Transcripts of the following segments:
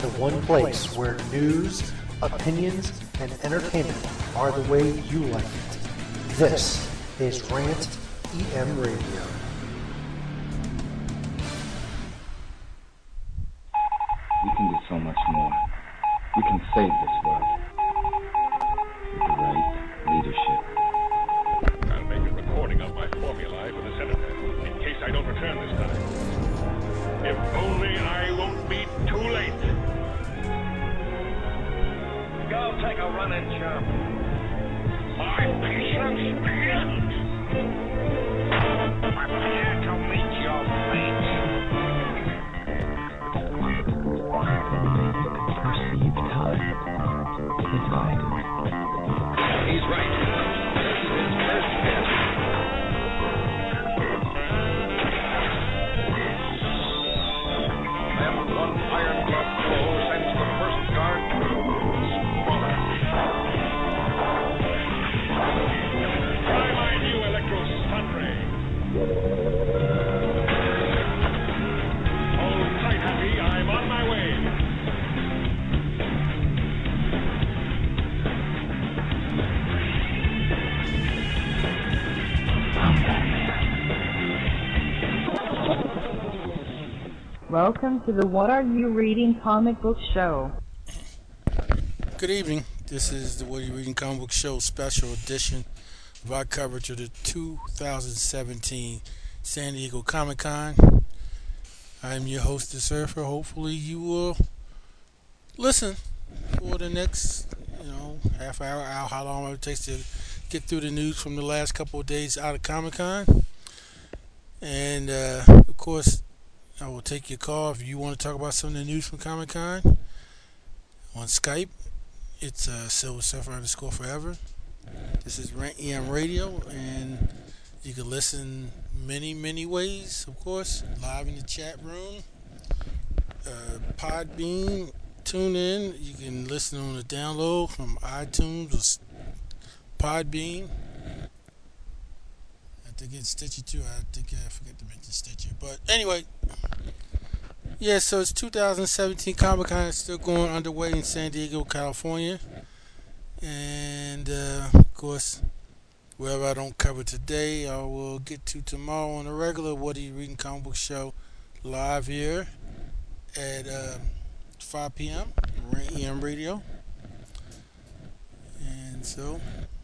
the one place where news, opinions, and entertainment are the way you like it. This is Rant EM Radio. We can do so much more. We can save this world with the right leadership. I'll make a recording of my formulae for the senator, in case I don't return this time. If only I won't be too late. Go take a run and jump. My patience begins. I'm here to meet your fate. Perceived time divided. He's right. This is first step. Then one iron glove blow sends the first guard sprawling. Try my new electro stun ray. Hold tight, Happy. I'm on my way. Welcome to the What Are You Reading comic book show. Good evening. This is the What Are You Reading comic book show special edition of our coverage of the 2017 San Diego Comic Con. I'm your host, The Surfer. Hopefully you will listen for the next, half hour, how long it takes to get through the news from the last couple of days out of Comic Con. And, of course, I will take your call if you want to talk about some of the news from Comic Con. On Skype, it's Silver Surfer _forever. This is Rant EM Radio, and you can listen many ways, of course. Live in the chat room, Podbean, tune in. You can listen on the download from iTunes or Podbean. I think it's Stitcher too. I forgot to mention Stitcher. But anyway, yeah, so it's 2017 Comic Con is still going underway in San Diego, California. And, of course, wherever I don't cover today, I will get to tomorrow on the regular What Are You Reading comic book show live here at 5 p.m. Rant EM Radio. And so,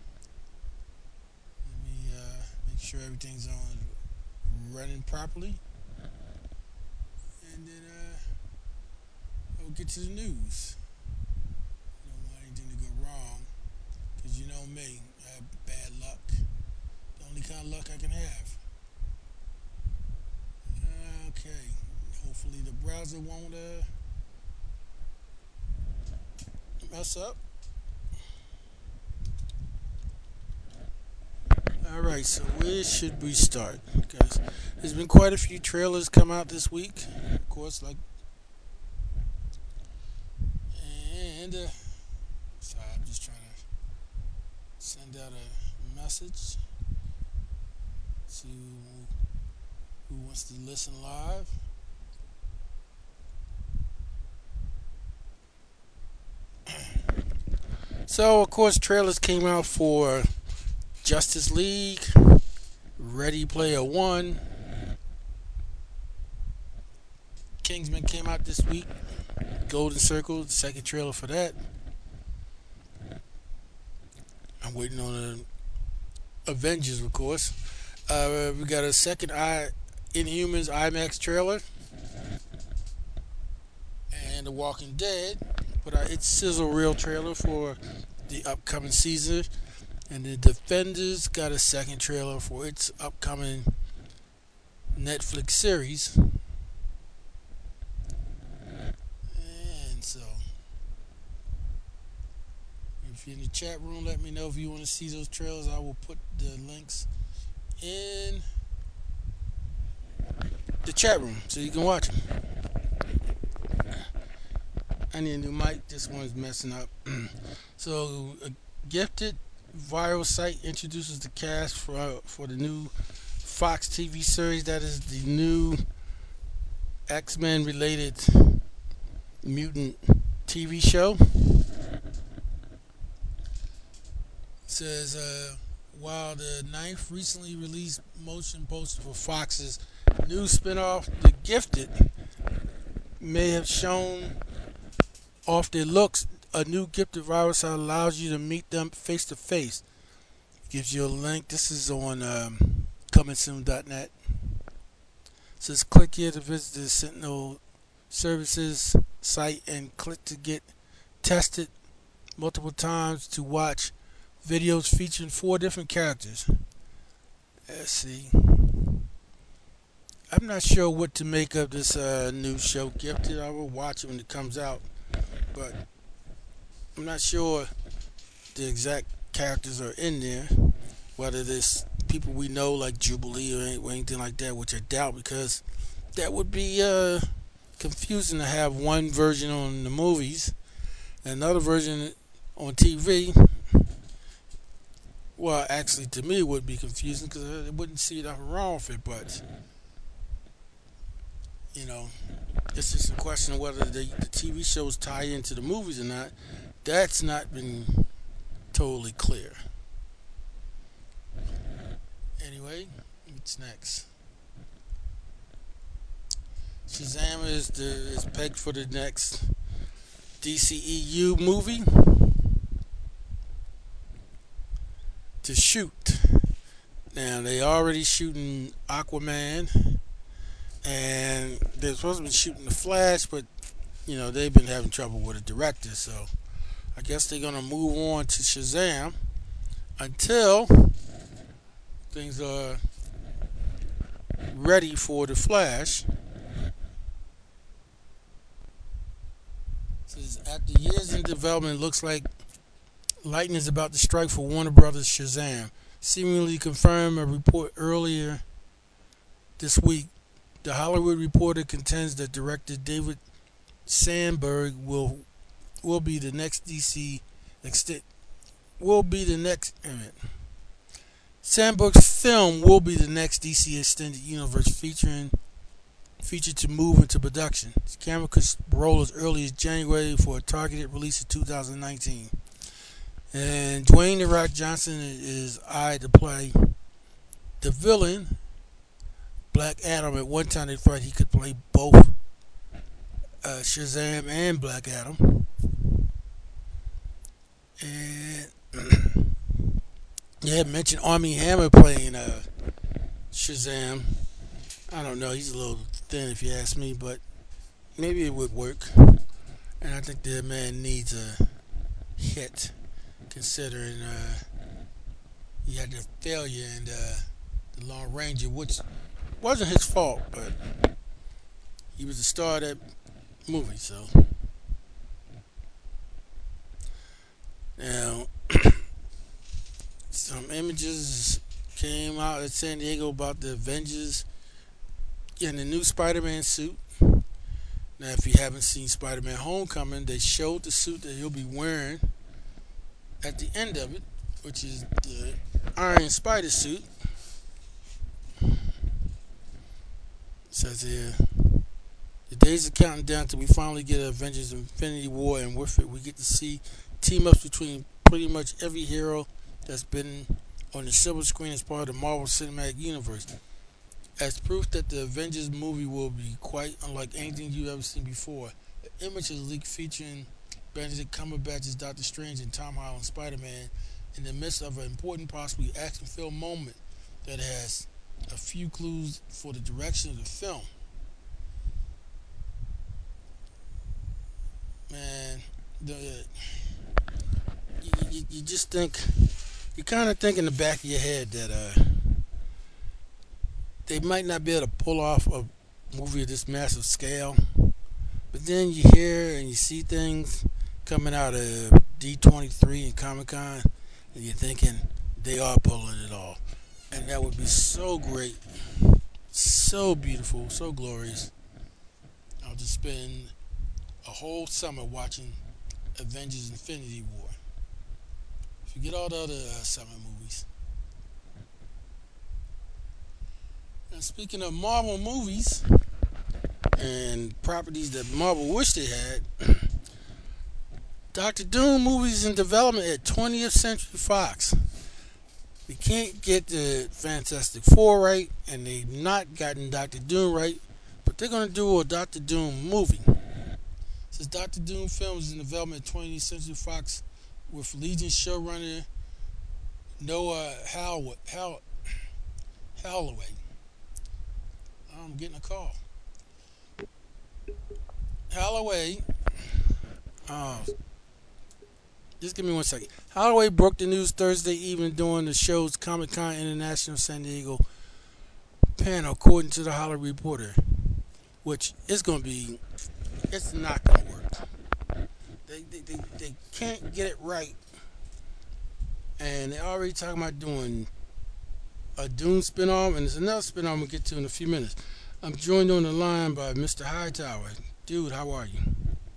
let me make sure everything's on running properly. And then I'll get to the news. I don't want anything to go wrong, because you know me, I have bad luck. The only kind of luck I can have. Okay, hopefully the browser won't mess up. Alright, so where should we start? Because there's been quite a few trailers come out this week, of course, sorry, I'm just trying to send out a message to who wants to listen live. So, of course, trailers came out for Justice League, Ready Player One, Kingsman came out this week, Golden Circle, the second trailer for that. I'm waiting on the Avengers, of course. We got a second Inhumans IMAX trailer, and The Walking Dead put out its sizzle reel trailer for the upcoming season. And the Defenders got a second trailer for its upcoming Netflix series. And so, if you're in the chat room, let me know if you want to see those trailers. I will put the links in the chat room so you can watch them. I need a new mic. This one's messing up. So, Gifted viral site introduces the cast for the new Fox TV series that is the new X-Men related Mutant TV show. It says, while the ninth recently released motion poster for Fox's new spinoff, The Gifted, may have shown off their looks, a new Gifted virus allows you to meet them face to face. Gives you a link. This is on comingsoon.net. Says click here to visit the Sentinel Services site and click to get tested multiple times to watch videos featuring 4 different characters. Let's see. I'm not sure what to make of this new show, Gifted. I will watch it when it comes out, but I'm not sure the exact characters are in there. Whether there's people we know like Jubilee or anything like that, which I doubt, because that would be confusing to have one version on the movies and another version on TV. Well, actually, to me, it would be confusing because I wouldn't see nothing wrong with it. But you know, it's just a question of whether the TV shows tie into the movies or not. That's not been totally clear. Anyway, what's next? Shazam is pegged for the next DCEU movie to shoot. Now they already shooting Aquaman, and they're supposed to be shooting The Flash, but you know they've been having trouble with a director, so I guess they're gonna move on to Shazam until things are ready for The Flash. Says after years in development, it looks like lightning is about to strike for Warner Brothers Shazam. Seemingly confirmed a report earlier this week. The Hollywood Reporter contends that director David Sandberg will be the next DC Sandberg's film will be the next DC Extended Universe featured to move into production. The camera could roll as early as January for a targeted release in 2019. And Dwayne "The Rock" Johnson is eyed to play the villain, Black Adam. At one time they thought he could play both Shazam and Black Adam. And they had mentioned Armie Hammer playing Shazam. I don't know, he's a little thin if you ask me, but maybe it would work. And I think the man needs a hit, considering he had the failure in the Lone Ranger, which wasn't his fault, but he was the star of that movie. So now some images came out at San Diego about the Avengers in the new Spider-Man suit. Now, if you haven't seen Spider-Man Homecoming, they showed the suit that he'll be wearing at the end of it, which is the Iron Spider suit. It says here, the days are counting down till we finally get Avengers Infinity War, and with it we get to see team-ups between pretty much every hero that's been on the silver screen as part of the Marvel Cinematic Universe. As proof that the Avengers movie will be quite unlike anything you've ever seen before, the image is leaked featuring Benedict Cumberbatch's Doctor Strange and Tom Holland's Spider-Man in the midst of an important, possibly action-filled moment that has a few clues for the direction of the film. Man, you just think, you kind of think in the back of your head that they might not be able to pull off a movie of this massive scale, but then you hear and you see things coming out of D23 and Comic-Con, and you're thinking they are pulling it off, and that would be so great, so beautiful, so glorious. I'll just spend a whole summer watching Avengers Infinity War. Forget all the other summer movies. And speaking of Marvel movies, and properties that Marvel wished they had. Doctor Doom movies in development at 20th Century Fox. They can't get the Fantastic Four right, and they've not gotten Doctor Doom right, but they're going to do a Doctor Doom movie. Says Doctor Doom films in development at 20th Century Fox with Legion showrunner Noah Holloway. I'm getting a call. Holloway. Just give me 1 second. Holloway broke the news Thursday evening during the show's Comic-Con International San Diego panel, according to the Hollywood Reporter, which is going to be, it's not going to work. They can't get it right. And they're already talking about doing a Dune spinoff, and there's another spinoff we'll get to in a few minutes. I'm joined on the line by Mr. Hightower. Dude, how are you?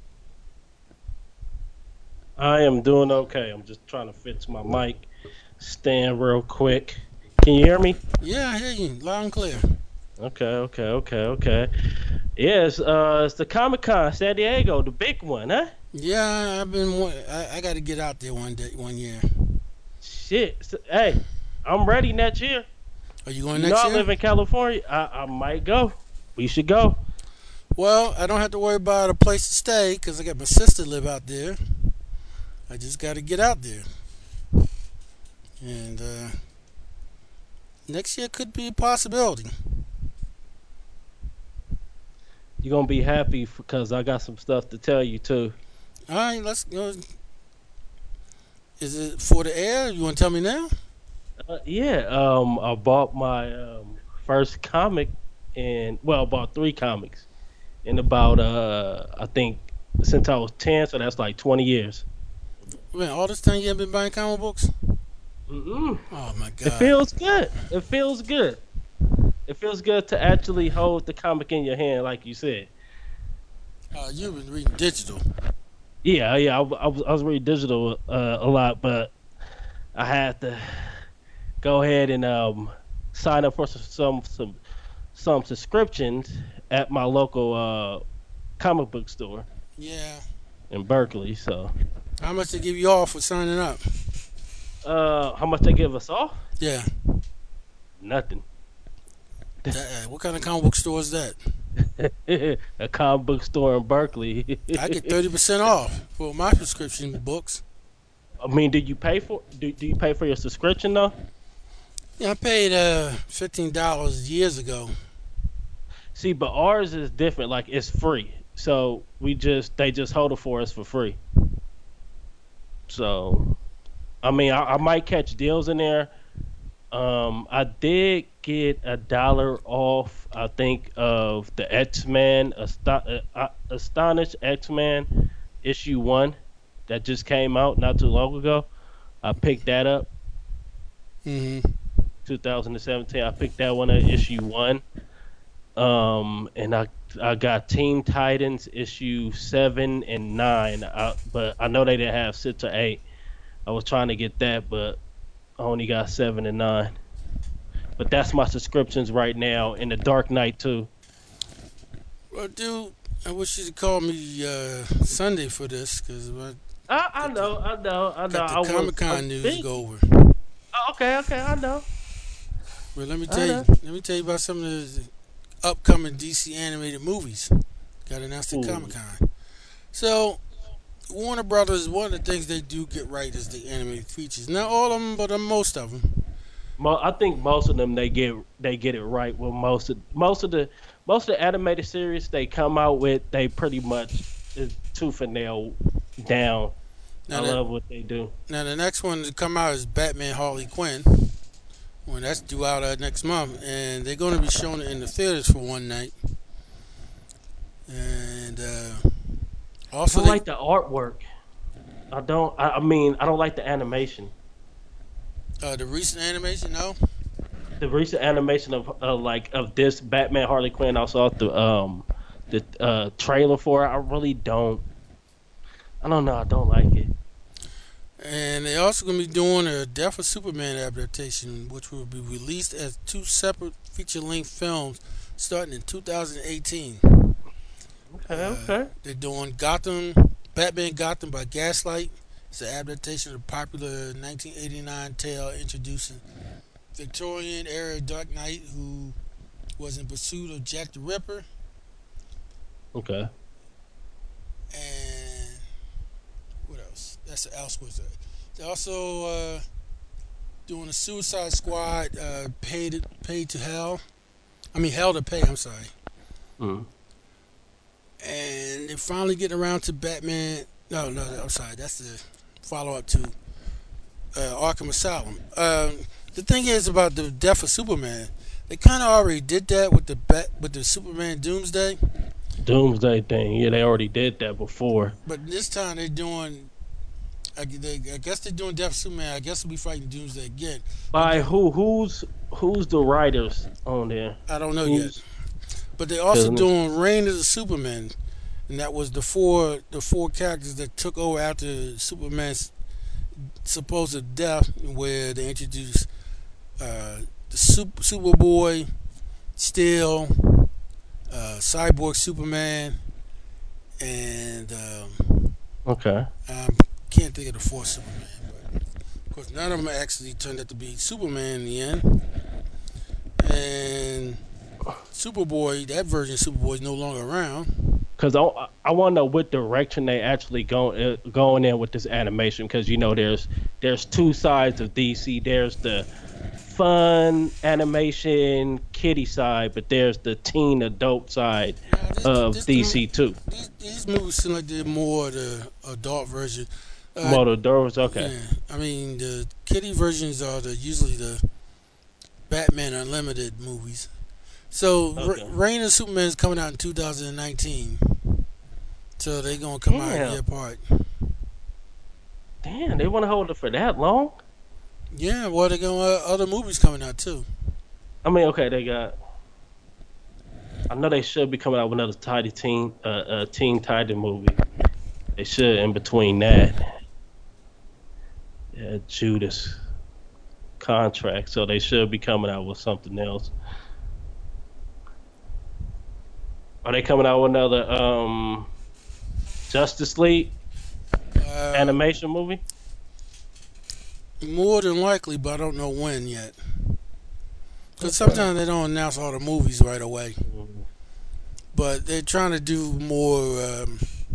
I am doing okay. I'm just trying to fix my mic stand real quick. Can you hear me? Yeah, I hear you loud and clear. Okay. Yeah, it's the Comic-Con San Diego, the big one, huh? Yeah, I got to get out there one year. Shit. Hey, I'm ready next year. Are you going next year? I live in California. I might go. We should go. Well, I don't have to worry about a place to stay because I got my sister live out there. I just got to get out there. And next year could be a possibility. You're going to be happy because I got some stuff to tell you, too. All right, let's go. Is it for the air? You want to tell me now? Yeah. I bought my first comic I bought 3 comics in about, I think, since I was 10, so that's like 20 years. Man, all this time you haven't been buying comic books? Mm-mm. Oh, my God. It feels good. It feels good to actually hold the comic in your hand, like you said. You've been reading digital. Yeah. I was reading digital a lot, but I had to go ahead and sign up for some subscriptions at my local comic book store. Yeah. In Berkeley, so. How much they give you off for signing up? How much they give us off? Yeah. Nothing. What kind of comic book store is that? A comic book store in Berkeley. I get 30% off for my subscription books. I mean, do you pay for your subscription though? Yeah, I paid $15 years ago. See, but ours is different. Like, it's free, so they just hold it for us for free. So, I mean, I might catch deals in there. I did get $1 off, I think, of the X-Men, Astonished X-Men issue 1 that just came out not too long ago. I picked that up. 2017. I picked that one at issue 1. And I got Teen Titans issue 7 and 9. But I know they didn't have 6 or 8. I was trying to get that, but I only got 7 and 9. But that's my subscriptions right now. In the Dark Knight too. Well, dude, I wish you'd call me Sunday for this because I know. Got the Comic-Con news to go over. Okay, I know. Well, let me tell you about some of the upcoming DC animated movies. Got announced at Comic-Con. So, Warner Brothers, one of the things they do get right is the animated features. Not all of them, but most of them. I think most of them they get it right. With most of the animated series they come out with, they pretty much is tooth and nail down. I love what they do. Now the next one to come out is Batman Harley Quinn. Well, that's due out next month, and they're going to be showing it in the theaters for one night. And also, I like the artwork. I don't like the animation. The recent animation, no. The recent animation of this Batman Harley Quinn, I saw the trailer for it. I really don't. I don't know. I don't like it. And they're also going to be doing a Death of Superman adaptation, which will be released as 2 separate feature-length films starting in 2018. Okay. They're doing Batman Gotham by Gaslight. It's an adaptation of the popular 1989 tale introducing Victorian era Dark Knight who was in pursuit of Jack the Ripper. Okay. And what else? That's the Elseworlds. They're also doing a Suicide Squad paid to Hell. I mean Hell to Pay. I'm sorry. Mm. And they're finally getting around to Batman. No, I'm sorry. That's the follow-up to Arkham Asylum. The thing is about the death of Superman. They kind of already did that with the Superman Doomsday. Doomsday thing. Yeah, they already did that before. But this time they're doing. I guess they're doing Death of Superman. I guess we'll be fighting Doomsday again. By who? Who's the writers on there? I don't know yet. But they're also doing Reign of the Superman, and that was the four characters that took over after Superman's supposed death, where they introduced the Superboy, Steel, Cyborg Superman, and Okay. I can't think of the fourth Superman. But of course, none of them actually turned out to be Superman in the end. And Superboy, that version of Superboy is no longer around. Because I want to know what direction they actually going in with this animation. Because there's two sides of DC. There's the fun animation kiddie side, but there's the teen adult side of DC too. These movies seem like they're more the adult version. More the adults, okay. Yeah, I mean the kiddie versions are usually the Batman Unlimited movies. So Reign of Superman is coming out in 2019. So they're gonna come out a year apart. Damn, they want to hold it for that long? Yeah, well, they're going other movies coming out too. I mean, okay, they got. I know they should be coming out with another Teen Titan movie. They should in between that. Yeah, Judas contract, so they should be coming out with something else. Are they coming out with another Justice League animation movie? More than likely, but I don't know when yet. Because sometimes they don't announce all the movies right away. Mm-hmm. But they're trying to do more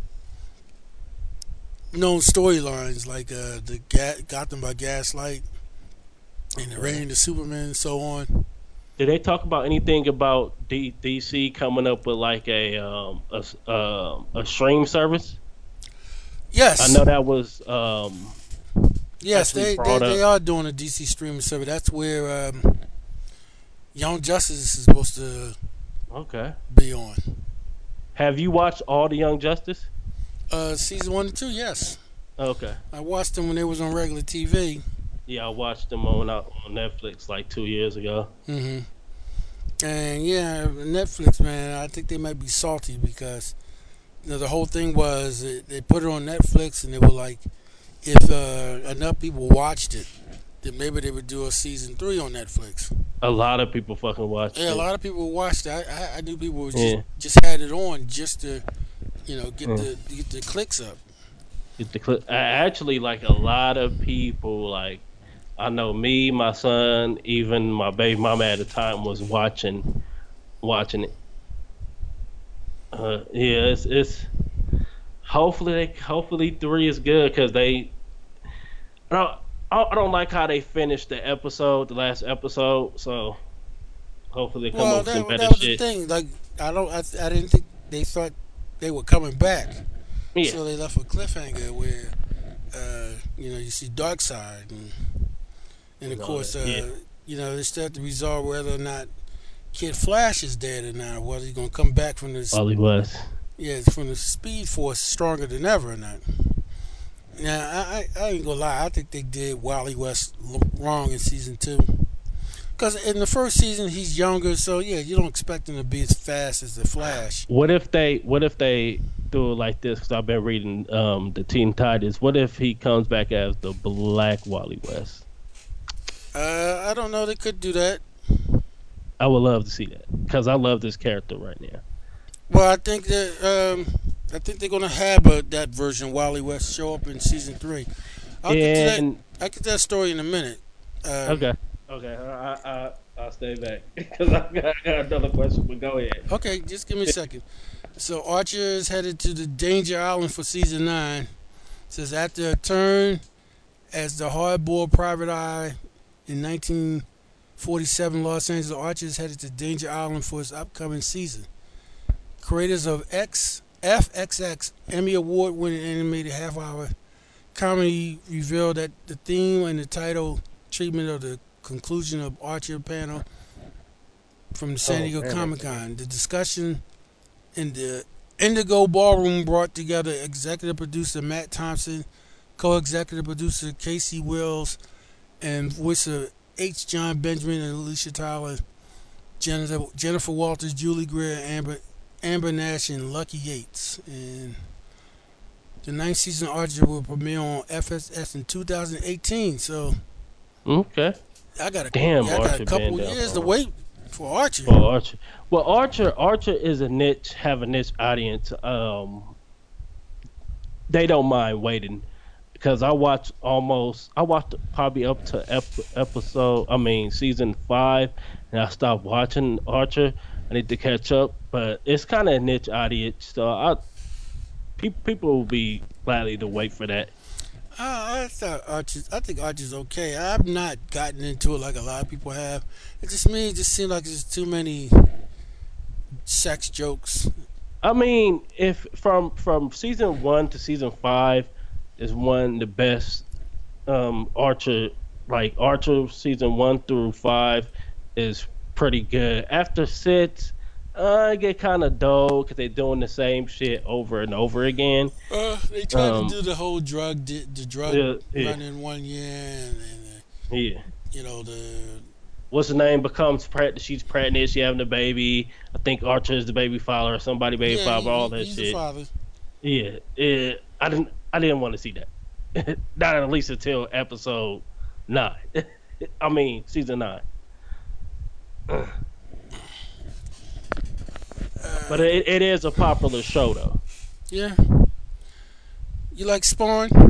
known storylines like the Gotham by Gaslight and the Reign of Superman and so on. Did they talk about anything about DC coming up with like a stream service? Yes, I know that was. Yes, they are doing a DC streaming service. That's where Young Justice is supposed to be on. Have you watched all the Young Justice? Season 1 and 2, yes. Okay. I watched them when they was on regular TV. Yeah, I watched them on Netflix like 2 years ago. Mm-hmm. And yeah, Netflix, man, I think they might be salty because the whole thing was they put it on Netflix and they were like, if enough people watched it, then maybe they would do a season 3 on Netflix. A lot of people fucking watched it. Yeah, a lot of people watched it. I knew people just had it on just to, get the clicks up. Get the click. Actually, like a lot of people, like I know me, my son, even my baby mama at the time was watching it. Yeah, it's hopefully 3 is good because I don't like how they finished the last episode. So hopefully they come up with some better shit. That was the thing. Like I didn't think they thought they were coming back. Yeah. So they left a cliffhanger where you see Darkseid and of course they still have to resolve whether or not Kid Flash is dead or not, whether he's gonna come back from this. Well, he was. Yeah, from the Speed Force stronger than ever or not. Now, I ain't gonna lie. I think they did Wally West wrong in season 2. Because in the first season he's younger, so yeah, you don't expect him to be as fast as the Flash. What if they do it like this? Because I've been reading the Teen Titans. What if he comes back as the Black Wally West? I don't know. They could do that. I would love to see that because I love this character right now. Well, I think they're gonna have that version Wally West show up in season 3. I'll get to that. And I'll get to that story in a minute. okay, I'll stay back because I got another question. But go ahead. Okay, just give me a second. So Archer is headed to the Danger Island for season 9. Says after a turn as the hardboiled private eye in 1947 Los Angeles, Archer is headed to Danger Island for his upcoming season. Creators of FXX Emmy Award-winning animated half-hour comedy revealed that the theme and the title treatment of the conclusion of Archer panel from the San Diego Comic Con. The discussion in the Indigo Ballroom brought together executive producer Matt Thompson, co-executive producer Casey Wills, and voicer H. John Benjamin and Alicia Tyler, Jennifer Walters, Julie Greer, Amber Nash, and Lucky Yates. And the 9th season Archer will premiere on FSS in 2018. So, Okay. I got Archer a couple been down years for to a wait for Archer. For Archer. Well, Archer is a niche, have a niche audience. They don't mind waiting because I watched probably up to season 5, and I stopped watching Archer. I need to catch up, but it's kind of a niche audience, so people will be gladly to wait for that. I think Archer's okay. I've not gotten into it like a lot of people have. It just seems like there's too many sex jokes. I mean, if from season 1 to season 5 is one of the best Archer season 1 through 5 is pretty good. After 6, it get kind of dull because they're doing the same shit over and over again. They tried to do the whole drug run in 1 year, and What's her name becomes pregnant. She's pregnant. She having a baby. I think Archer is the baby father or somebody baby father. All that he's shit. The father. Yeah, I didn't want to see that. Not at least until episode 9. I mean, season 9. But it is a popular show, though. Yeah. You like Spawn?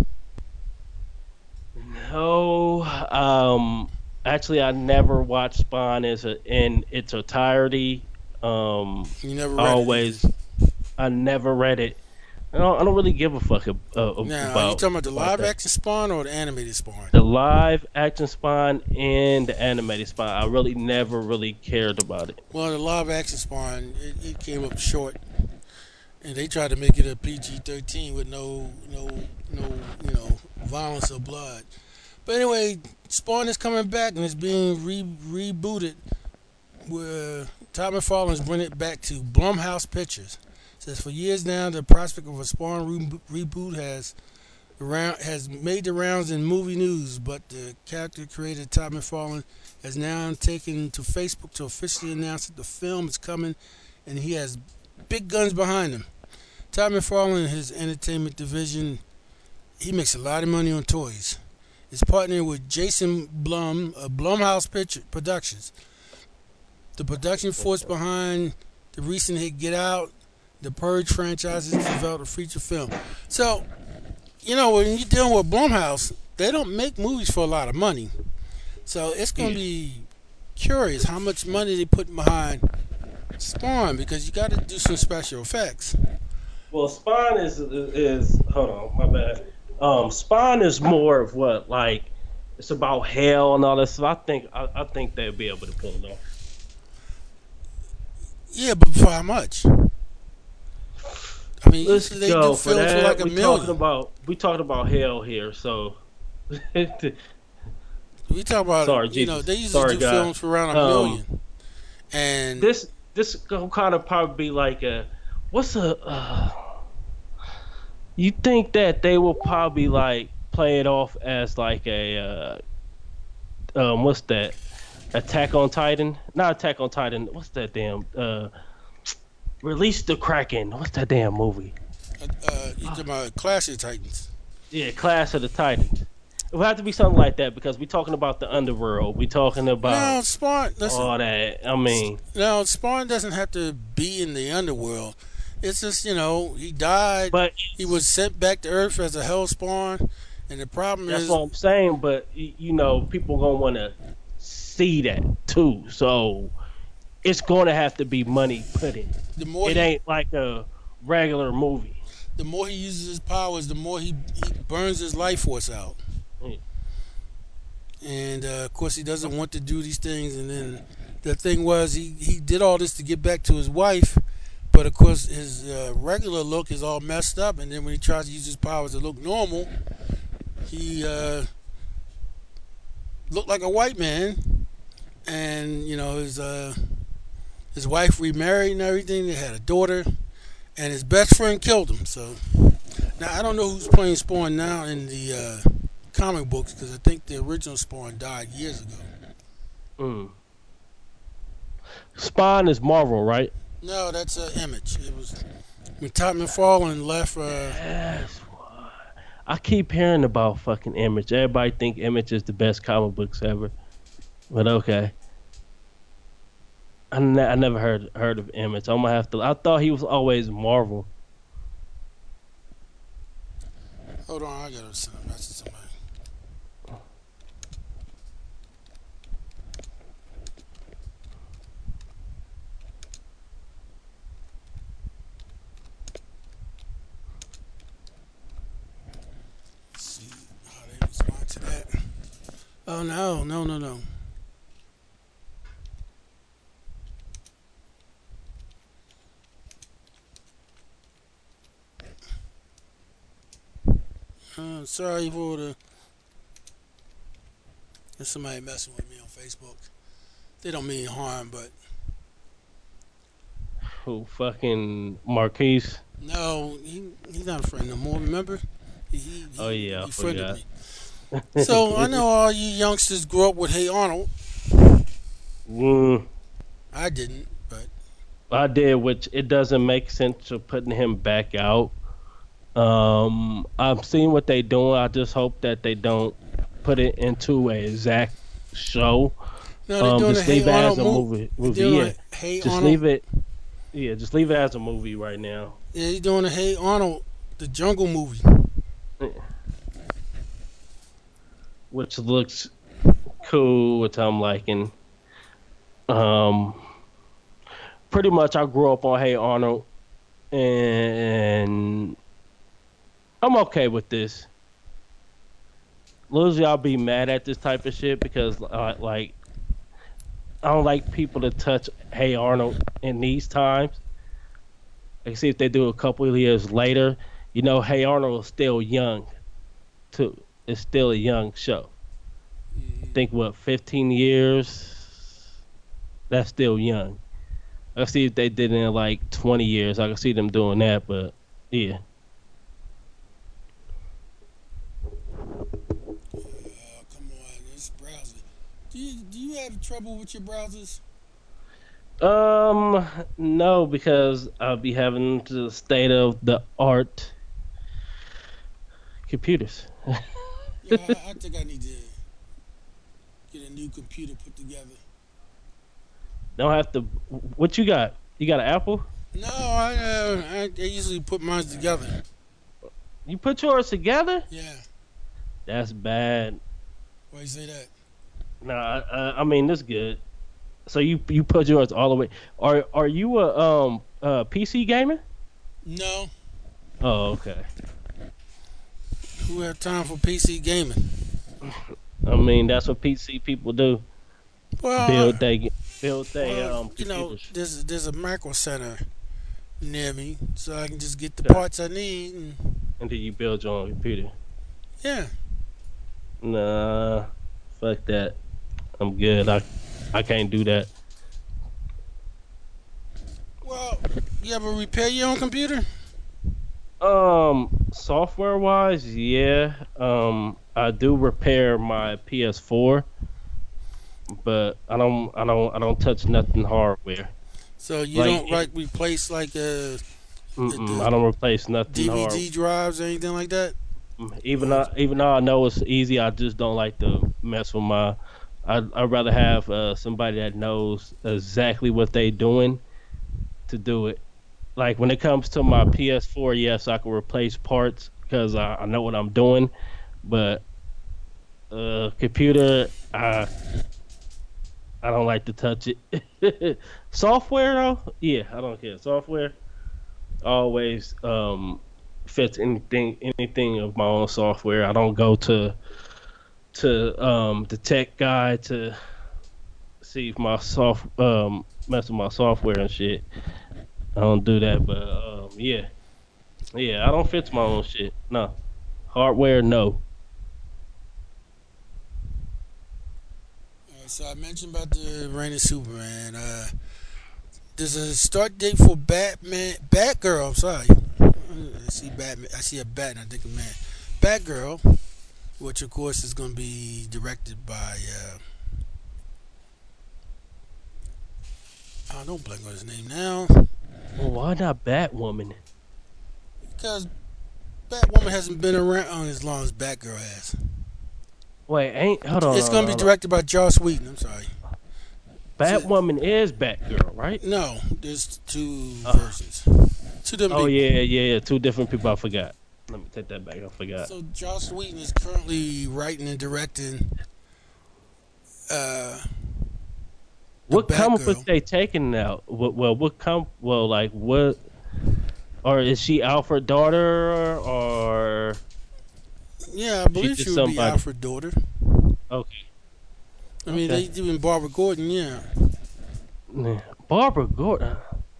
No. Actually, I never watched Spawn in its entirety. You never read it? I never read it. I don't really give a fuck about. Now, are you talking about the live action Spawn or the animated Spawn? The live action Spawn and the animated Spawn. I really never really cared about it. Well, the live action Spawn, it came up short, and they tried to make it a PG-13 with no violence or blood. But anyway, Spawn is coming back and it's being rebooted. Where Todd McFarlane is bringing it back to Blumhouse Pictures. Says for years now, the prospect of a Spawn reboot has made the rounds in movie news, but the character creator Todd McFarlane has now taken to Facebook to officially announce that the film is coming, and he has big guns behind him. Todd McFarlane and his entertainment division, he makes a lot of money on toys. Is partnering with Jason Blum of Blumhouse Productions. The production force behind the recent hit Get Out, the Purge franchises developed a feature film. So, when you're dealing with Blumhouse, they don't make movies for a lot of money. So it's going to be curious how much money they put behind Spawn, because you got to do some special effects. Well, Spawn is hold on, my bad. Spawn is more of what, like, it's about hell and all that stuff. I think they'll be able to pull it off. Yeah, but for how much? I mean, Let's they go do for films that. for like a million. We talking about hell here, so. We talk about, Sorry, they Jesus. usually do God. films for around a million. And This gonna kind of probably be like you think that they will probably like play it off as like a what's that? Attack on Titan? Not Attack on Titan. What's that damn Release the Kraken? What's that damn movie? you talking about Clash of the Titans? Yeah, Clash of the Titans. It would have to be something like that because we're talking about the underworld. We're talking No, about Spawn. Listen, all that. I mean, no, Spawn doesn't have to be in the underworld. It's just he died. but He was sent back to Earth as a Hellspawn, and the problem that's is what I'm saying. But people gonna want to see that too. So it's gonna have to be money put in. the more It ain't like a regular movie. the more he uses his powers, the more he burns his life force out. Mm. And of course, he doesn't want to do these things. And then the thing was, he did all this to get back to his wife, but of course, his regular look is all messed up. And then when he tries to use his powers to look normal, he looked like a white man. And his wife remarried and everything. They had a daughter, and his best friend killed him. So now I don't know who's playing Spawn now in the comic books because I think the original Spawn died years ago. Mm. Spawn is Marvel, right? No, that's an Image. It was when Todd McFarlane left. That's why. I keep hearing about fucking Image. Everybody think Image is the best comic books ever. But okay. I never heard of Image. I'm gonna have to. I thought he was always Marvel. Hold on, I gotta send a message to somebody. Let's see how they respond to that. Oh no. Sorry for the. There's somebody messing with me on Facebook. They don't mean harm, but Who fucking Marquise? no, he's not a friend no more. Remember? Oh yeah, I he friended forgot. me. So I know all you youngsters grew up with Hey Arnold. I didn't, but I did, which it doesn't make sense of putting him back out. I'm seeing what they doing. I just hope that they don't put it into a exact show. no, they're doing Just a Hey leave it as Arnold a movie. movie. They're doing Yeah, a Hey just Arnold. leave it. Yeah, just leave it as a movie right now. Yeah, he's doing a Hey Arnold, the Jungle movie. Which looks cool, which I'm liking. Pretty much I grew up on Hey Arnold, and I'm okay with this. Little y'all be mad at this type of shit because like I don't like people to touch Hey Arnold in these times. Like see if they do a couple of years later, Hey Arnold is still young too. It's still a young show. I think 15 years. That's still young. I see if they did it in like 20 years. I can see them doing that, but yeah. Come on, this browser. Do you have trouble with your browsers? No, because I'll be having the state of the art computers. Yeah, I think I need to get a new computer put together. Don't have to. What you got? You got an Apple? No, I usually put mine together. You put yours together? Yeah. That's bad. Why you say that? No, I mean this good. So you put yours all the way. Are you a PC gamer? No. Oh, okay. Who have time for PC gaming? I mean that's what PC people do. Well, Build they computers. there's a macro center near me, so I can just get the parts I need. And then you build your own computer. Yeah. Nah, fuck that. I'm good. I can't do that. Well, you ever repair your own computer? Software wise, yeah. I do repair my PS4, but I don't touch nothing hardware. So you don't replace like I don't replace nothing DVD hard. drives or anything like that? Even though I know it's easy, I just don't like to mess with my. I'd rather have somebody that knows exactly what they doing to do it. Like when it comes to my PS4, yes, I can replace parts because I know what I'm doing. But computer, I don't like to touch it. Software though, yeah, I don't care. Software always fits anything of my own software. I don't go to the tech guy to see if my mess with my software and shit. I don't do that, but yeah, I don't fix my own shit. No, hardware, no. So I mentioned about the Reign of Superman. There's a start date for Batgirl. I'm sorry. I see Batman. I see a bat, and I think a man. Batgirl, which of course is going to be directed by. I don't blank on his name now. Well, why not Batwoman? Because Batwoman hasn't been around as long as Batgirl has. Wait, hold on. It's going to be directed by Joss Whedon. I'm sorry. Batwoman is Batgirl, right? No, there's two versions. Two different people. Yeah. Two different people. I forgot. Let me take that back. I forgot. So Joss Whedon is currently writing and directing. What comic book they taking out? What? Or is she Alfred's daughter or? Yeah, I believe she would be Alfred's daughter. Okay. I mean, they doing Barbara Gordon, yeah. Barbara Gordon.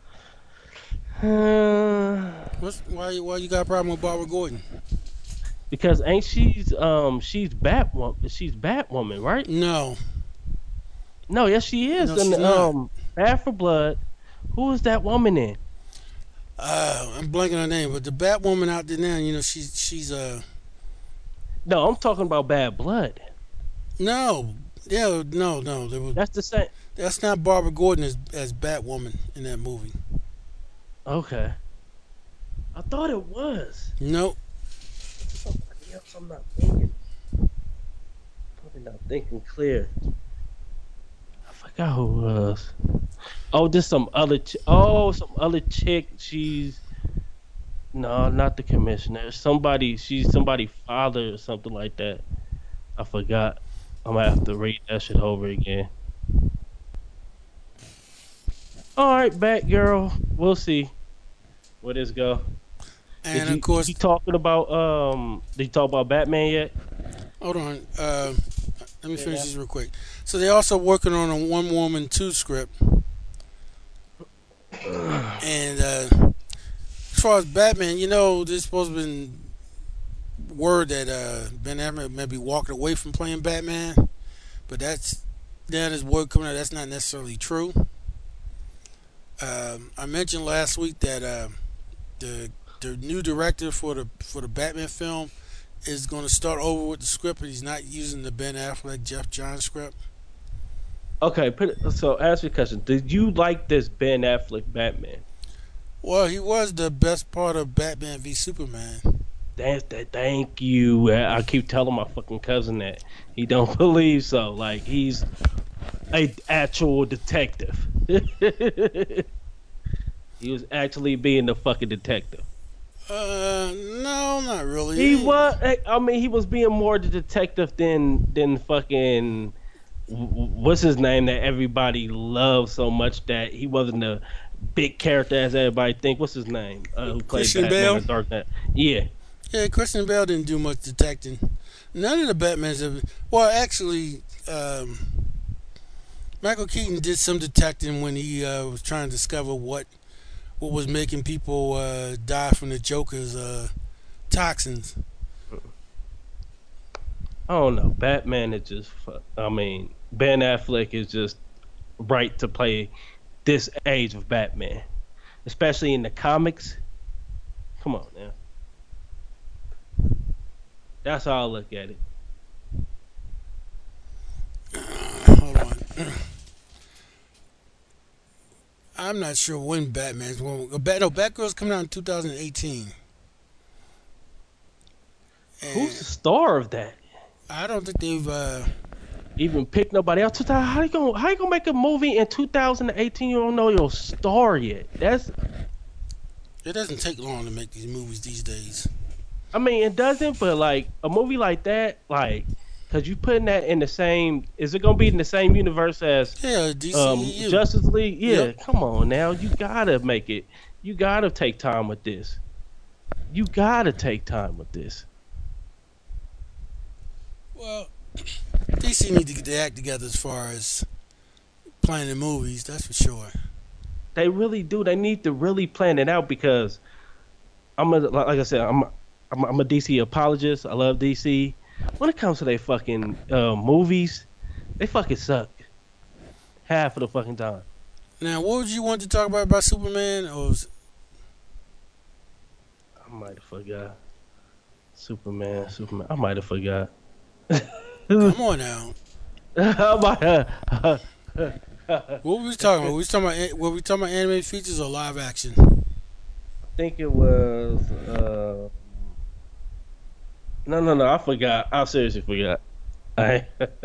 Why you got a problem with Barbara Gordon? Because ain't she's Batwoman? She's Batwoman, right? No. No, yes she is. No, and Bad for Blood. Who is that woman in? I'm blanking on her name, but the Batwoman out there now, you know, she's No, I'm talking about Bad Blood. No. Yeah, no. That's the same. That's not Barbara Gordon as Batwoman in that movie. Okay. I thought it was. Nope. Somebody else I'm not thinking. Probably not thinking clear. I forgot who it was. Oh, there's some other some other chick. She's no, not the commissioner. She's somebody's father or something like that. I forgot. I'm gonna have to read that shit over again. All right, Batgirl. We'll see where this go. And of course, you talking about Did you talk about Batman yet? Hold on. Let me finish this real quick. So they're also working on a One Woman 2 script. And as far as Batman, you know, there's supposed to be word that Ben Affleck may be walking away from playing Batman, but that is word coming out. That's not necessarily true. I mentioned last week that the new director for the Batman film is going to start over with the script, but he's not using the Ben Affleck, Jeff Johns script. Okay, so ask me a question. Did you like this Ben Affleck Batman? Well, he was the best part of Batman v Superman. Thank you. I keep telling my fucking cousin that he don't believe so. Like he's a actual detective. He was actually being the fucking detective. No, not really. He was. I mean, he was being more the detective than fucking. What's his name that everybody loves so much that he wasn't a big character as everybody think. What's his name? Who played Christian Batman Bale? in Dark Knight? Yeah. Yeah, Christian Bale didn't do much detecting. None of the Batmans have. Well, actually, Michael Keaton did some detecting when he was trying to discover what was making people die from the Joker's toxins. I don't know. Batman is just. I mean, Ben Affleck is just right to play this age of Batman, especially in the comics. Come on now. That's how I look at it. Hold on. I'm not sure when Batman's going. No, Batgirl's coming out in 2018. Who's the star of that? I don't think they've. Even picked nobody else. How you gonna make a movie in 2018? You don't know your star yet. It doesn't take long to make these movies these days. I mean, it doesn't, but like a movie like that, like, cause you putting that in the same. Is it gonna be in the same universe as DCEU. Justice League? Yeah, Yep. come on now. You gotta make it. You gotta take time with this. You gotta take time with this. Well, DC need to get their act together as far as planning movies. That's for sure. They really do. They need to really plan it out because like I said, I'm a DC apologist. I love DC. When it comes to their fucking movies, they fucking suck. Half of the fucking time. Now, what would you want to talk about Superman? Or I might have forgot. Superman. I might have forgot. come on now. What were we talking about? Were we talking about animated features or live action? I think it was. No. I forgot. I seriously forgot. Have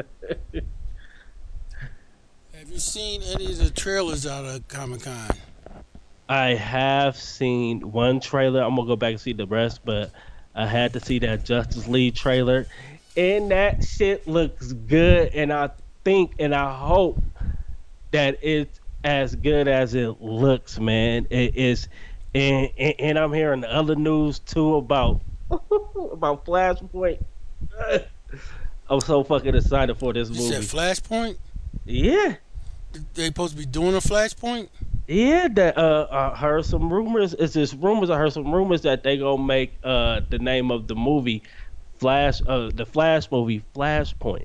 you seen any of the trailers out of Comic-Con? I have seen one trailer. I'm gonna go back and see the rest, but I had to see that Justice League trailer, and that shit looks good. And I think and I hope that it's as good as it looks, man. It is, and I'm hearing other news too about Flashpoint. I'm so fucking excited for this movie. You said Flashpoint? Yeah. They supposed to be doing a Flashpoint? Yeah, that I heard some rumors. It's just rumors. I heard some rumors that they gonna make the name of the movie the Flash movie Flashpoint.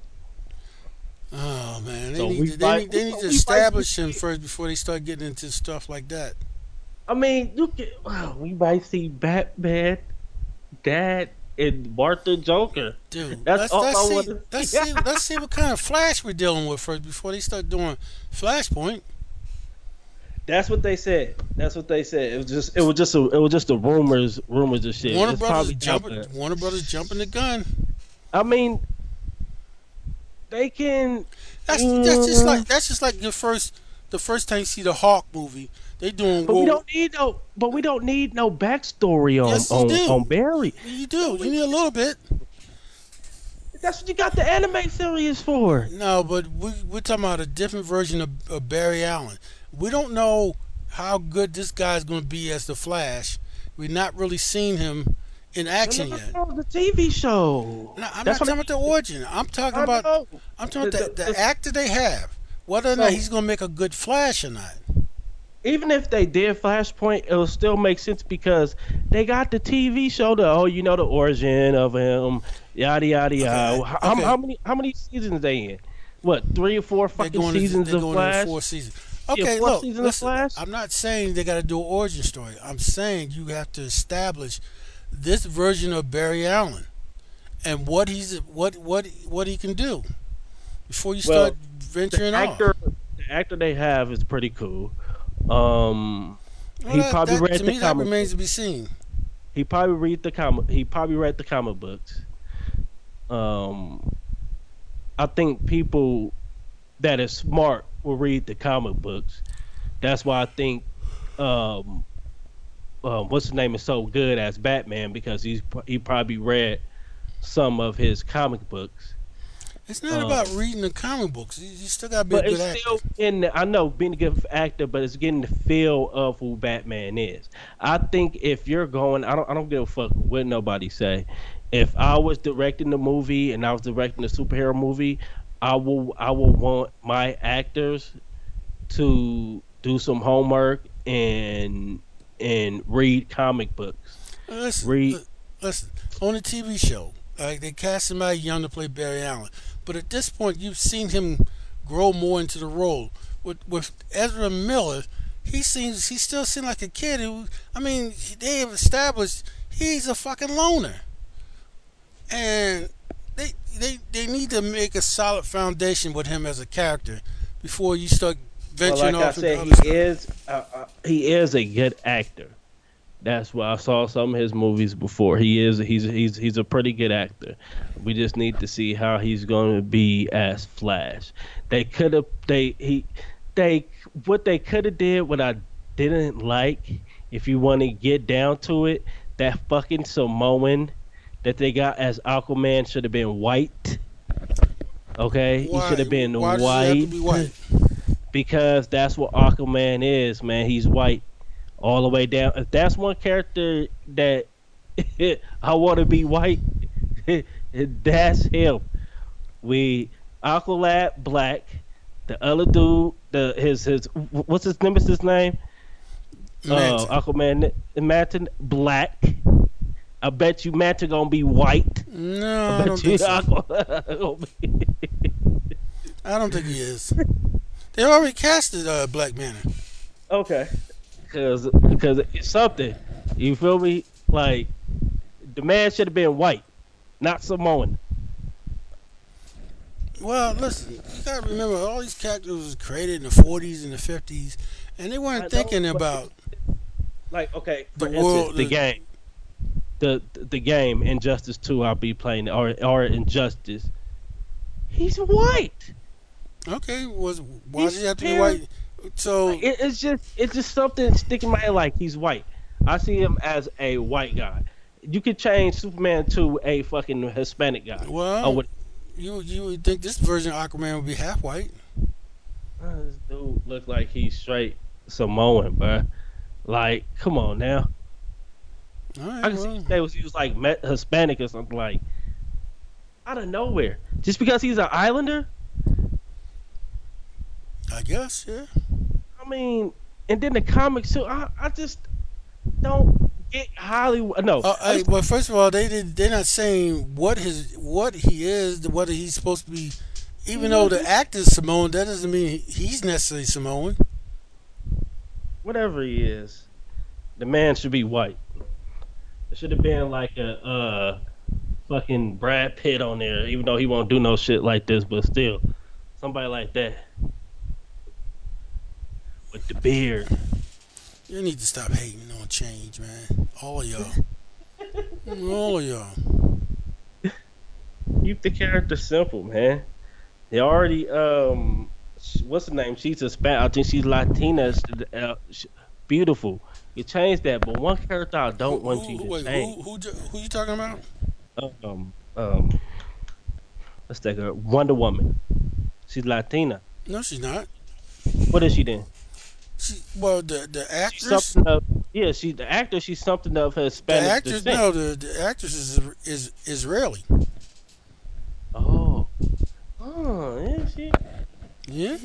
Oh man, So they need to establish him first before they start getting into stuff like that. I mean, we might see Batman, Dad, and Martha Joker. Dude, Let's see what kind of Flash we're dealing with first before they start doing Flashpoint. That's what they said. It was just the rumors and shit. Warner Brothers jumping the gun. I mean, they can. That's just like the first time you see the Hawk movie. They doing. But we don't need no backstory on Barry. You do. You need a little bit. That's what you got the anime series for. No, but we're talking about a different version of Barry Allen. We don't know how good this guy's going to be as the Flash. We've not really seen him in action yet. The TV show. No, I'm not talking about the origin. I'm talking about the actor they have. Whether or not he's going to make a good Flash or not. Even if they did Flashpoint, it will still make sense because they got the TV show. The origin of him, yada yada yada. Okay. How many seasons they in? What, 3 or 4 fucking seasons of Flash? 4 seasons. Okay, look, listen, I'm not saying they got to do an origin story. I'm saying you have to establish this version of Barry Allen and what he can do before you start venturing off. The actor they have is pretty cool. He probably read the comic. That remains to be seen. He probably read the comic. He probably read the comic books. I think people that is smart will read the comic books. That's why I think what's his name is so good as Batman because he probably read some of his comic books. It's not about reading the comic books. You still got to be a good actor. I know being a good actor, but it's getting the feel of who Batman is. I think if you're going, I don't give a fuck what nobody say. If I was directing the movie and I was directing a superhero movie, I will want my actors to do some homework and read comic books. Listen. On the TV show, they cast somebody young to play Barry Allen, but at this point, you've seen him grow more into the role. With Ezra Miller, he still seems like a kid they have established he's a fucking loner, and they need to make a solid foundation with him as a character before you start venturing off into other stuff. He is a good actor. That's why I saw some of his movies before. He's a pretty good actor. We just need to see how he's going to be as Flash. They could have they what they could have did what I didn't like. If you want to get down to it, that fucking Samoan that they got as Aquaman should have been white. Okay, he Why? should have been Why does he have to white be white? because that's what Aquaman is, man. He's white all the way down. If that's one character that I want to be white, that's him. We Aqualad black. The other dude, his what's his nemesis name? Manson. Aquaman Manton black. I bet you Manton gonna be white. No, I I don't bet you think so. Aquaman gonna be. I don't think he is. They already casted Black Manta. Okay. Because it's something. You feel me? Like the man should have been white, not Samoan. Well, listen, you gotta remember all these characters was created in the 40s and the 50s, and they I weren't know, thinking but about like okay, the for instance, world. the game, the game Injustice 2 I'll be playing or Injustice. He's white. Okay, why He's does he have to be very- white? So It's just something sticking in my head like he's white. I see him as a white guy. You could change Superman to a fucking Hispanic guy. well, would you would think this version of Aquaman would be half white. this dude look like he's straight Samoan, bruh. Like, come on now. All right, I can see well, if he was like Hispanic or something like out of nowhere. Just because he's an islander? I guess, yeah. I mean, and then the comics too. I just don't get Hollywood. No, Hey, well, first of all, they're not saying what he is, whether he's supposed to be. Even though the actor's Samoan, that doesn't mean he's necessarily Samoan. whatever he is, the man should be white. It should have been like a fucking Brad Pitt on there, even though he won't do no shit like this, but still, somebody like that with the beard. You need to stop hating on change, man. All of y'all. All of y'all. Keep the character simple, man. They already what's her name? She's Hispanic. I think she's Latina. Beautiful. You change that, but one character I don't want you to Wait, change. who you talking about? Um, let's take her. Wonder Woman. She's Latina. No, she's not. What is she then? Well, the She's actress. something of yeah. She's the actor. She's something of The Hispanic actress. descent. No, the actress is Israeli. Oh, yeah, Yeah.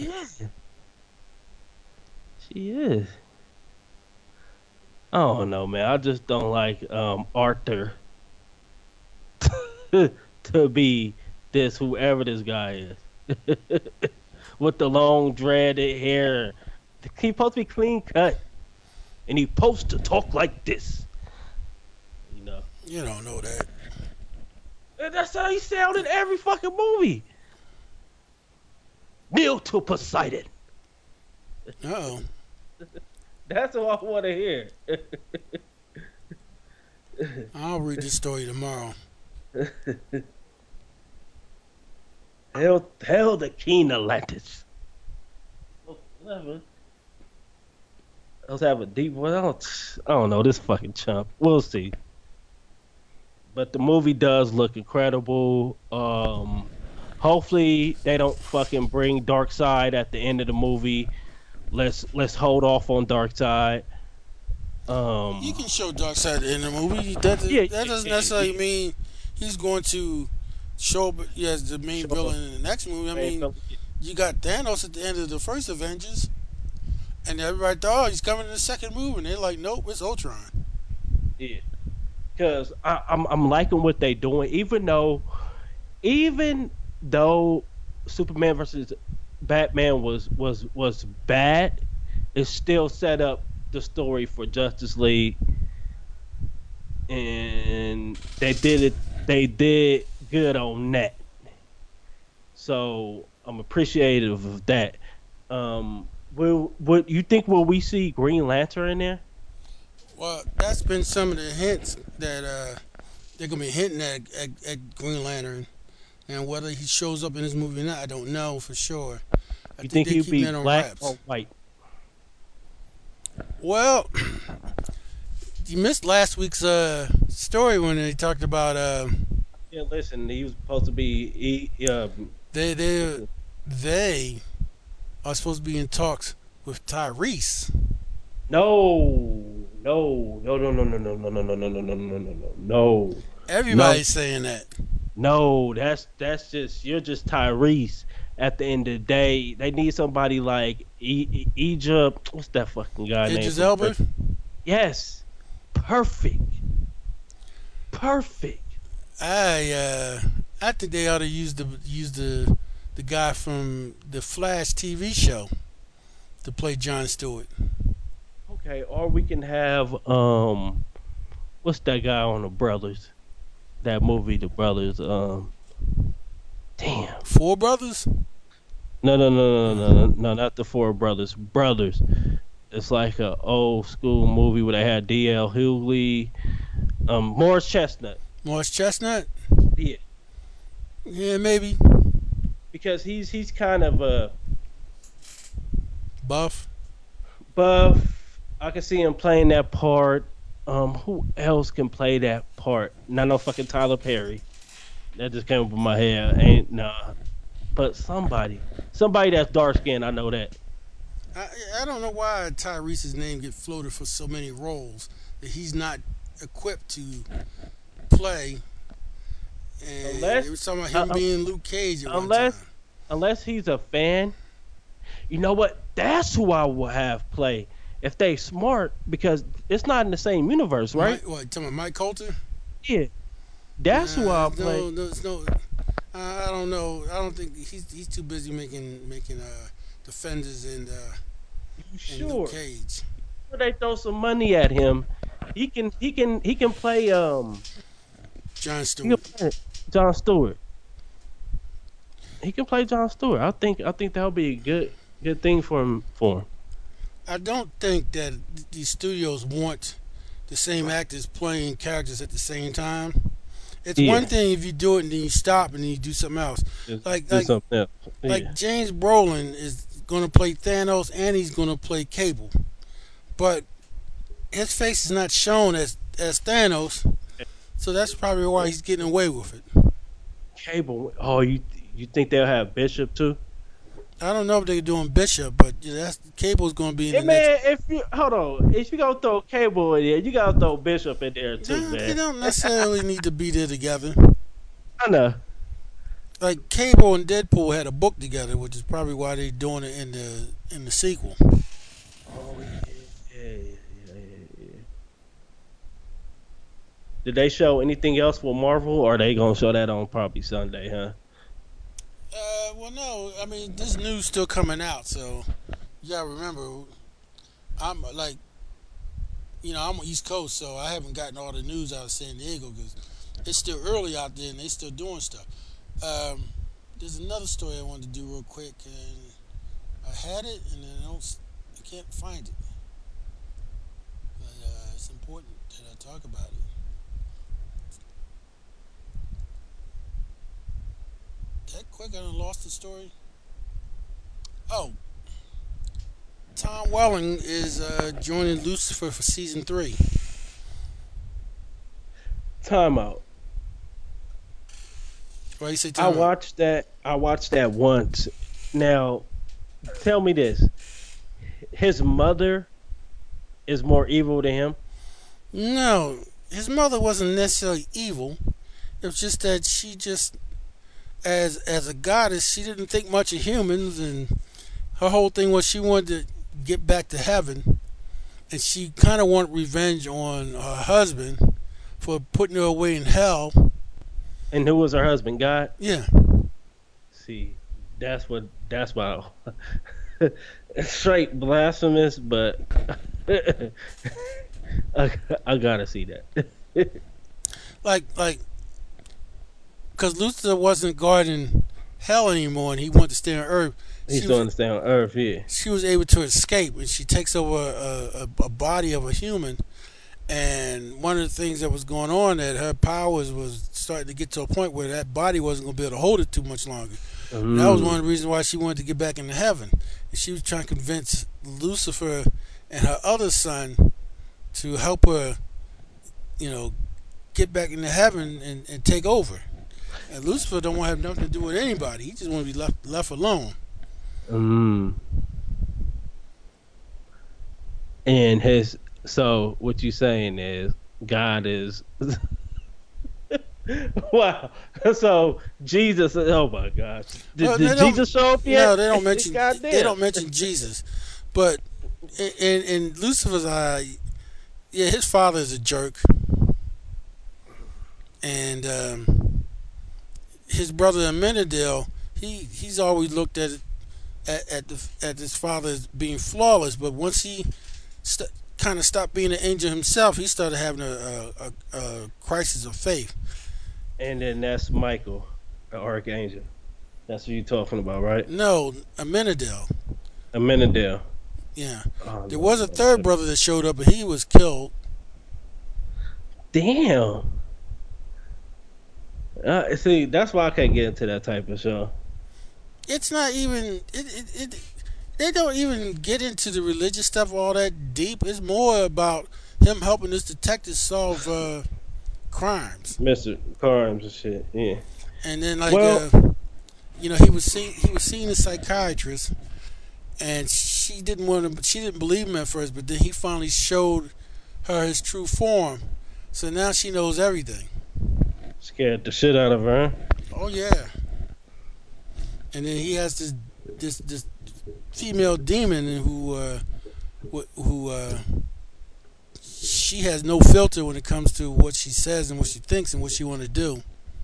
she is. I don't know, man. I just don't like Arthur to be this whoever this guy is with the long dreaded hair. He's supposed to be clean cut, and he's supposed to talk like this. You know, You don't know that. and that's how he sound in every fucking movie. Kneel to Poseidon. Oh. That's what I want to hear. I'll read this story tomorrow. Hell the King Atlantis. Whatever. Let's have a deep one. I don't know this fucking chump. We'll see. But the movie does look incredible. Hopefully they don't fucking bring Darkseid at the end of the movie. Let's hold off on Darkseid. You can show Darkseid in the movie. That doesn't necessarily mean he's going to show up as the main villain in the next movie. I mean, you got Thanos at the end of the first Avengers, and everybody thought, oh, he's coming in the second movie, and they're like, nope, it's Ultron. Yeah, because I'm liking what they doing, even though Superman versus Batman was bad, it still set up the story for Justice League, and they did good on that. So I'm appreciative of that. What you think? Will we see Green Lantern in there? Well, that's been some of the hints that they're gonna be hinting at Green Lantern, and whether he shows up in this movie or not, I don't know for sure. I You think think they're he'd keeping be that on black wraps. or white? Well, you missed last week's story when they talked about Yeah, listen, he was supposed to be. they are supposed to be in talks with Tyrese. No. Everybody's saying that. No, that's just you're just Tyrese. At the end of the day, they need somebody like Egypt. What's that fucking guy name? Idris Elba. Yes, perfect. I think they ought to use the guy from the Flash TV show to play Jon Stewart. Okay, or we can have what's that guy on the Brothers? That movie, The Brothers. Damn. Four Brothers? No, not the Four Brothers. Brothers. It's like a old school movie where they had D.L. Hughley, Morris Chestnut. Morris Chestnut? Yeah, Yeah, maybe. because he's kind of a Buff. buff. I can see him playing that part. Who else can play that part? Not no fucking Tyler Perry. That just came up in my head. Ain't nah. But somebody that's dark skinned. I know that. I don't know why Tyrese's name get floated for so many roles that he's not equipped to play. And Unless- they were talking about him being Luke Cage at one unless- time. Unless he's a fan. You know what? That's who I will have play if they smart, because it's not in the same universe, right? What, talking about Mike Coulter? Yeah. That's who I'll play. I don't know. I don't think he's too busy making Defenders and Sure. Luke Cage. When they throw some money at him, he can play Jon he can Stewart. play Jon Stewart. He can play Jon Stewart. I think that'll be a good thing for him. I don't think that these studios want the same actors playing characters at the same time. It's Yeah. one thing if you do it and then you stop and then you do something else. Like something else. Yeah. Like James Brolin is going to play Thanos and he's going to play Cable, but his face is not shown as Thanos, so that's probably why he's getting away with it. Cable. Oh, you think they'll have Bishop too? I don't know if they're doing Bishop, but that's Cable's going to be in Hey the man, next. if you gonna throw Cable in there, you gotta throw Bishop in there too, Nah, they man. don't necessarily need to be there together. I know. Like Cable and Deadpool had a book together, which is probably why they're doing it in the sequel. Yeah. Did they show anything else for Marvel, or are they gonna show that on probably Sunday, huh? Well, no, I mean this news still coming out, so you gotta remember, I'm like, I'm on East Coast, so I haven't gotten all the news out of San Diego because it's still early out there and they still doing stuff. There's another story I wanted to do real quick, and I had it and then I can't find it, but it's important that I talk about it. That quick, I done lost the story. Oh, Tom Welling is joining Lucifer for season 3. Timeout. Why you say I time out? watched that once. Now, tell me this: his mother is more evil than him. No, his mother wasn't necessarily evil. It was just that she just, as a goddess, she didn't think much of humans, and her whole thing was she wanted to get back to heaven, and she kind of wanted revenge on her husband for putting her away in hell. And who was her husband? God. Yeah. See, that's why straight blasphemous, but I gotta see that. Like, because Lucifer wasn't guarding hell anymore, and he wanted to stay on Earth. He's going to stay on Earth, yeah. She was able to escape, and she takes over a body of a human, And one of the things that was going on, that her powers was starting to get to a point where that body wasn't going to be able to hold it too much longer. And that was one of the reasons why she wanted to get back into heaven. And she was trying to convince Lucifer and her other son to help her, get back into heaven and take over. And Lucifer don't want to have nothing to do with anybody. He just want to be left alone. And so what you saying is God is wow. So Jesus, oh my gosh, did Jesus show up yet? No, they don't mention. They don't mention Jesus, but in Lucifer's eye, yeah, his father is a jerk, and his brother Amenadel, he's always looked at his father as being flawless, but once he kind of stopped being an angel himself, he started having a crisis of faith. And then that's Michael, the archangel. That's what you're talking about, right? No, Amenadel. Yeah. Oh, there was a third brother that showed up, but he was killed. Damn. See, that's why I can't get into that type of show. It's not even... They don't even get into the religious stuff all that deep. It's more about him helping this detective solve crimes. Mr. Crimes and shit, yeah. And then, he was seeing a psychiatrist, and she didn't believe him at first, but then he finally showed her his true form. So now she knows everything. Scared the shit out of her. Oh yeah. And then he has this female demon who she has no filter when it comes to what she says and what she thinks and what she want to do.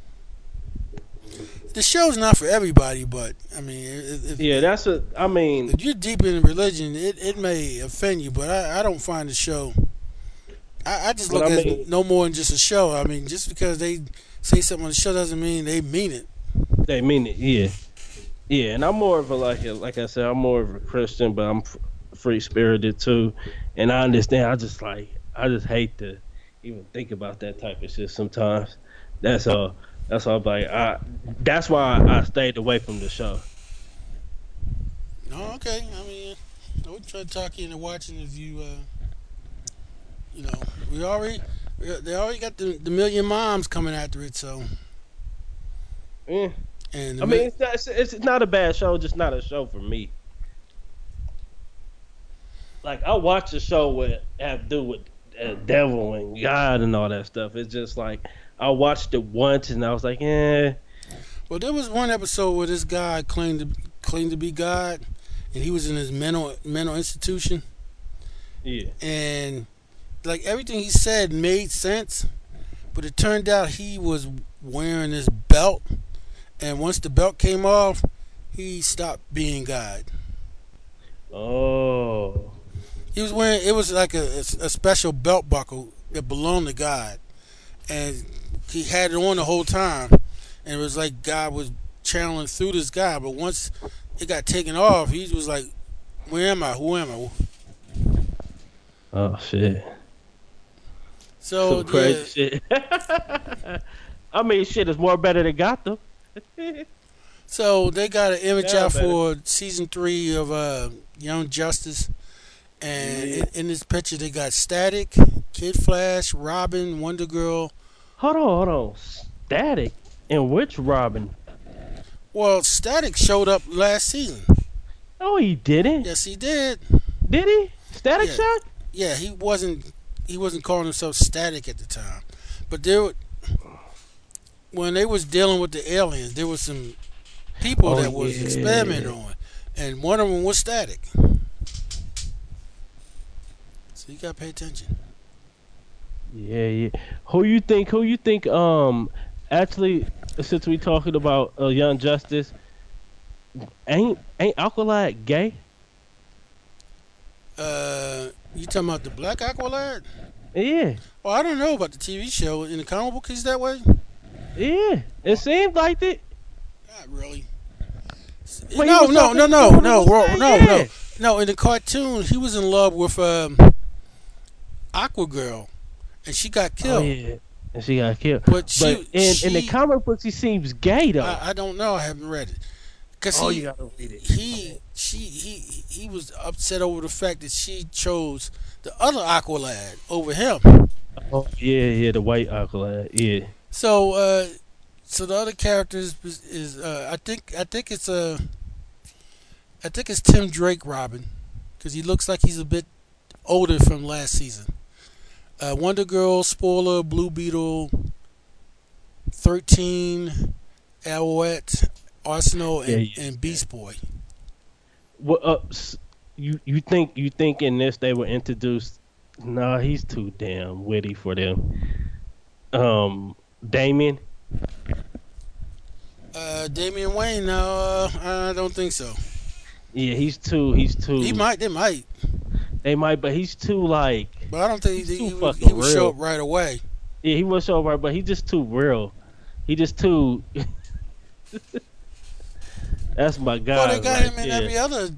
The show's not for everybody, but I mean, if you're deep in religion, it may offend you, but I don't find the show. I just look at it no more than just a show. I mean, just because they say something on the show doesn't mean they mean it. They mean it, yeah. Yeah, and I'm more of like I said, I'm more of a Christian, but I'm free spirited too, and I understand. I just hate to even think about that type of shit sometimes. That's all. That's all. That's why I stayed away from the show. Oh, okay. I mean, I would try to talk you into watching if you, they already got the Million Moms coming after it, so. Yeah. And it's not a bad show, just not a show for me. Like, I watch a show with have to do with devil and God and all that stuff. It's just like I watched it once and I was like, eh. Well, there was one episode where this guy claimed to be God, and he was in his mental institution. Yeah. And like everything he said made sense, but it turned out he was wearing this belt. And once the belt came off, he stopped being God. Oh. He was wearing, it was like a special belt buckle that belonged to God. And he had it on the whole time. And it was like God was channeling through this guy. But once it got taken off, he was like, where am I? Who am I? Oh, shit. So, crazy shit. I mean, shit is more better than Gotham. So they got an image out for season 3 of Young Justice, and in this picture they got Static, Kid Flash, Robin, Wonder Girl. Hold on, Static? And which Robin? Well, Static showed up last season. No, he didn't. Yes, he did. Did he? Static Shock? Yeah, he wasn't calling himself Static at the time, but when they was dealing with the aliens, there was some people that was experimenting on, and one of them was Static. So you gotta pay attention. Yeah. Who you think? Actually, since we talking about Young Justice, ain't Aqualad gay? You talking about the Black Aqualad? Yeah. Well, I don't know about the TV show. In the comic book, he's that way. Yeah, it seemed like it. Not really. Wait, No. In the cartoon, he was in love with Aqua Girl, and she got Oh killed. yeah, and she got killed. But in the comic books, he seems gay though. I don't know. I haven't read it. Cause You gotta read it. He was upset over the fact that she chose the other Aqualad over him. Oh yeah, the white Aqualad. Yeah. So so the other character is I think it's Tim Drake Robin, because he looks like he's a bit older from last season. Wonder Girl, Spoiler, Blue Beetle, 13, Alouette, Arsenal, and Beast Boy. What? You think in this they were introduced? Nah, he's too damn witty for them. Damien. Damian Wayne? No, I don't think so. Yeah, he's too. They might, but he's too like. But I don't think he would show up right away. Yeah, he would show up right, but he's just too real. He just too. That's my guy. Well, they got him in every other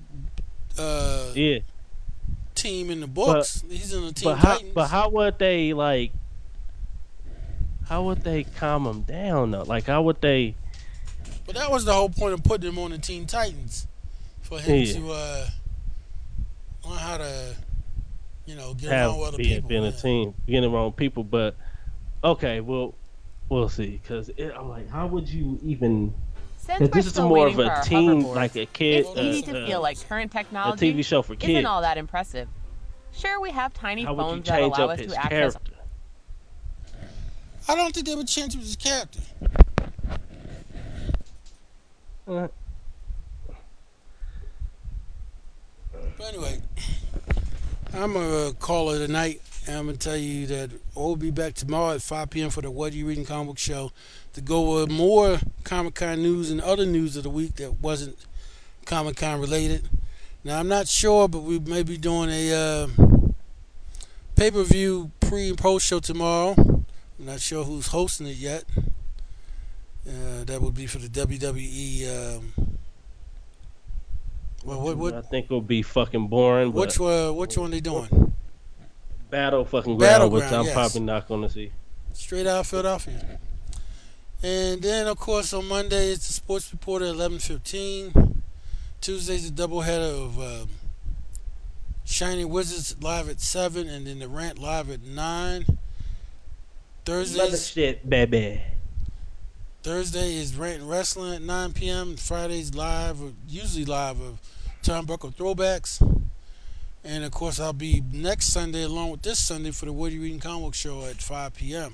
team in the books. He's in the Team Titans. But how would they like? How would they calm him down though? Like how would they? But that was the whole point of putting him on the Teen Titans, for him to learn how to, get along with other people. Being a team, getting around people. But okay, we'll see. Because I'm like, how would you even? Since this is more of a teen, like a kid. It's easy to feel like current technology a TV show for kids isn't all that impressive. Sure, we have tiny how phones that allow us to access. I don't think they would change his character. But anyway, I'm going to call it a night. And I'm going to tell you that we'll be back tomorrow at 5 p.m. for the What Are You Reading Comic Book Show to go over more Comic-Con news and other news of the week that wasn't Comic-Con related. Now, I'm not sure, but we may be doing a pay-per-view pre- and post-show tomorrow. I'm not sure who's hosting it yet. That would be for the WWE. What? I think it'll be fucking boring. Which one they doing? Battleground, which I'm probably not going to see. Straight out of Philadelphia. And then, of course, on Monday it's the Sports Report at 11:15. Tuesday's a doubleheader of Shining Wizards live at 7, and then the Rant live at 9. Thursday is Rant and Wrestling at 9 p.m. Friday's usually live of Turnbuckle Throwbacks. And of course I'll be next Sunday along with this Sunday for the What Are You Reading Comic Book Show at 5 p.m.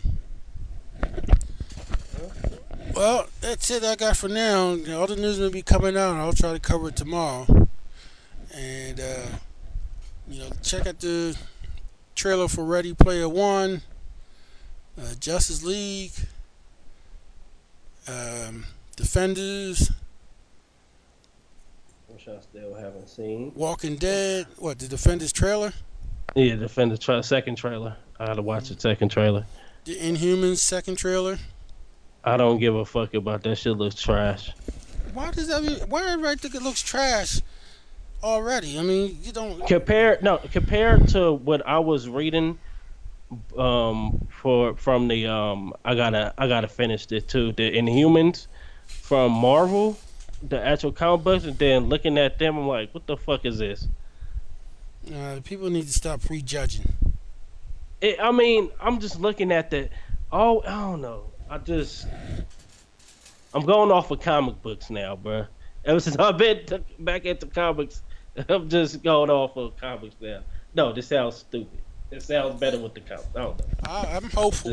Well, that's it I got for now. All the news will be coming out. I'll try to cover it tomorrow. And check out the trailer for Ready Player One, Justice League, Defenders, which I still haven't seen. Walking Dead. What, the Defenders trailer? Yeah, Defenders second trailer. I had to watch the second trailer. The Inhumans second trailer. I don't give a fuck about that shit. Looks trash. Why everybody think it looks trash already? I mean, you don't compared to what I was reading from the I gotta finish it too. The Inhumans from Marvel, the actual comic books, and then looking at them, I'm like, what the fuck is this? People need to stop prejudging. I mean, I'm just looking at I don't know. I'm going off of comic books now, bro. Ever since I've been back into comics, I'm just going off of comics now. No, this sounds stupid. It sounds better with the comics. I don't know. I'm hopeful.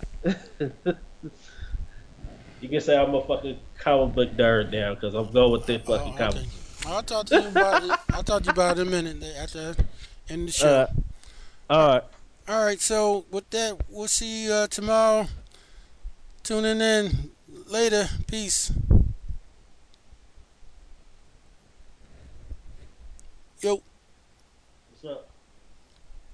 You can say I'm a fucking comic book nerd now because I'm going with the fucking comics. I'll talk to you about it. I'll talk to you about it in a minute after end the show. All right. So with that, we'll see you tomorrow. Tuning in later. Peace. Yo. What's up?